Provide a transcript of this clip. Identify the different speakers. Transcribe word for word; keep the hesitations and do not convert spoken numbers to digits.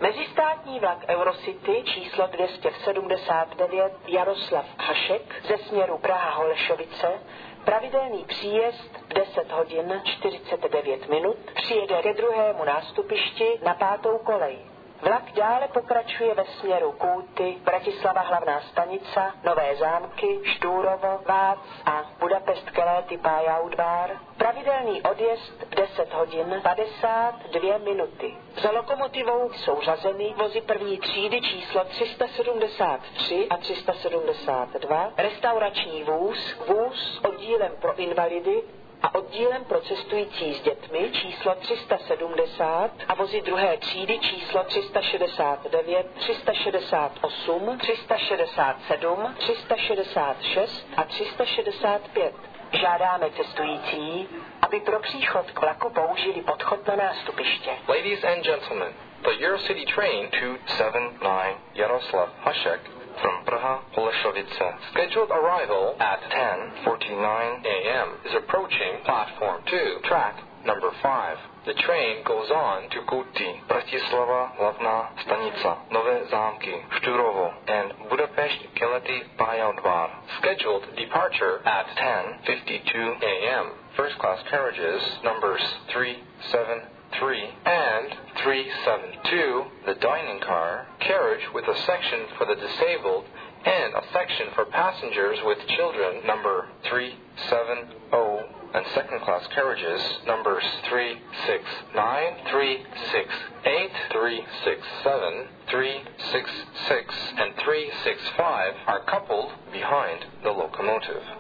Speaker 1: Mezistátní vlak Eurocity číslo dvě stě sedmdesát devět Jaroslav Hašek ze směru Praha-Holešovice, pravidelný příjezd v deset hodin čtyřicet devět minut, přijede ke druhému nástupišti na pátou kolej. Vlak dále pokračuje ve směru Kúty, Bratislava hlavná stanica, Nové Zámky, Štúrovo, Vác a Budapešť Keléty Pályaudvar. Pravidelný odjezd v deset hodin padesát dvě minuty. Za lokomotivou jsou řazeny vozy první třídy číslo tři sta sedmdesát tři a tři sta sedmdesát dva, restaurační vůz, vůz s oddílem pro invalidy a oddílem pro cestující s dětmi číslo tři sta sedmdesát a vozy druhé třídy číslo tři sta šedesát devět, tři sta šedesát osm, tři sta šedesát sedm, tři sta šedesát šest a tři sta šedesát pět. Žádáme cestující, aby pro příchod k vlaku použili podchod na nástupiště.
Speaker 2: Ladies and gentlemen, the Eurocity train two seven nine Jaroslav Hašek from Praha Holešovice, scheduled arrival at ten forty-nine a m is approaching platform two, track number five. The train goes on to Kúty, Bratislava hlavná stanica, Nové Zámky, Štúrovo, and Budapešť Kelety Pályaudvar. Scheduled departure at ten fifty-two a m First class carriages numbers three seven three and three seven two, the dining car, carriage with a section for the disabled and a section for passengers with children number three seven zero, and second class carriages numbers three six nine, three six eight, three six seven, three six six, and three six five are coupled behind the locomotive.